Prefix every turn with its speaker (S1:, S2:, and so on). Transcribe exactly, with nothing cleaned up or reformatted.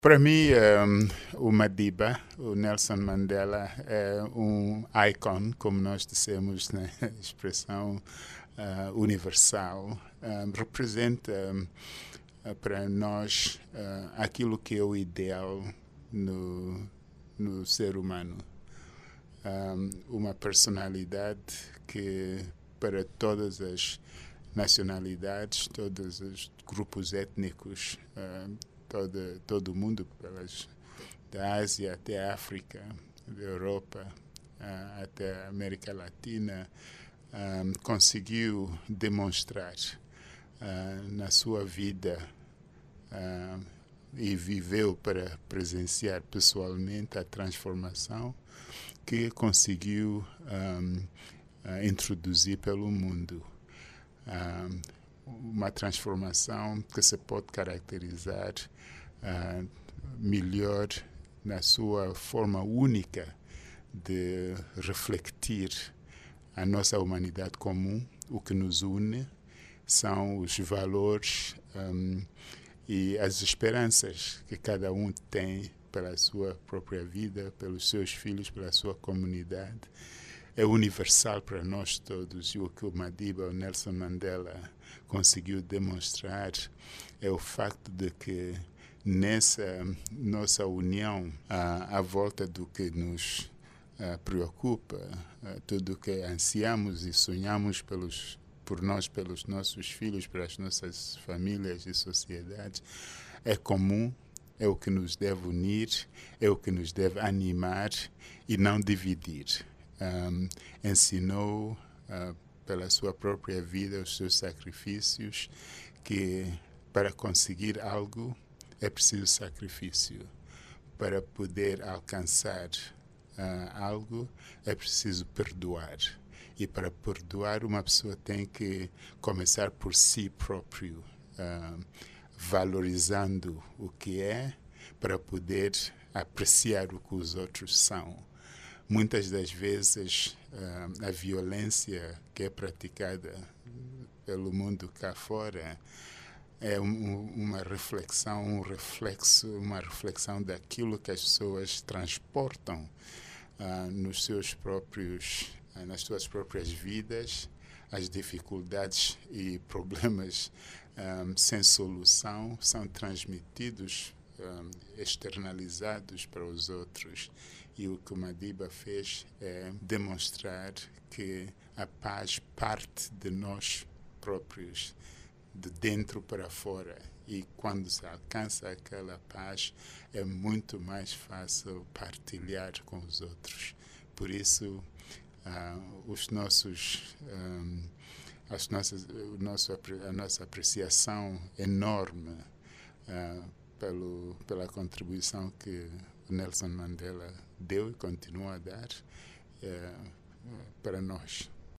S1: Para mim, um, o Madiba, o Nelson Mandela, é um icon, como nós dissemos, né? Expressão uh, universal. Um, representa um, para nós uh, aquilo que é o ideal no, no ser humano. Um, uma personalidade que, para todas as nacionalidades, todos os grupos étnicos, uh, todo, todo o mundo, pelas, da Ásia até a África, da Europa uh, até a América Latina, um, conseguiu demonstrar uh, na sua vida uh, e viveu para presenciar pessoalmente a transformação que conseguiu um, uh, introduzir pelo mundo. Um, uma transformação que se pode caracterizar uh, melhor na sua forma única de refletir a nossa humanidade comum. O que nos une são os valores um, e as esperanças que cada um tem pela sua própria vida, pelos seus filhos, pela sua comunidade. É universal para nós todos, e o que o Madiba, o Nelson Mandela, conseguiu demonstrar é o facto de que nessa nossa união, à, à volta do que nos uh, preocupa, uh, tudo o que ansiamos e sonhamos pelos, por nós, pelos nossos filhos, pelas nossas famílias e sociedades, é comum, é o que nos deve unir, é o que nos deve animar e não dividir. Um, ensinou uh, pela sua própria vida, os seus sacrifícios, que para conseguir algo é preciso sacrifício. Para poder alcançar uh, algo é preciso perdoar. E para perdoar, uma pessoa tem que começar por si próprio, uh, valorizando o que é, para poder apreciar o que os outros são. Muitas das vezes, uh, a violência que é praticada pelo mundo cá fora é um, uma reflexão, um reflexo, uma reflexão daquilo que as pessoas transportam uh, nos seus próprios, uh, nas suas próprias vidas, as dificuldades e problemas um, sem solução são transmitidos, um, externalizados para os outros. E o que o Madiba fez é demonstrar que a paz parte de nós próprios, de dentro para fora. E quando se alcança aquela paz, é muito mais fácil partilhar com os outros. Por isso, uh, os nossos, um, as nossas, o nosso, a nossa apreciação enorme uh, pelo, pela contribuição que Nelson Mandela deu e continua a dar uh, para nós.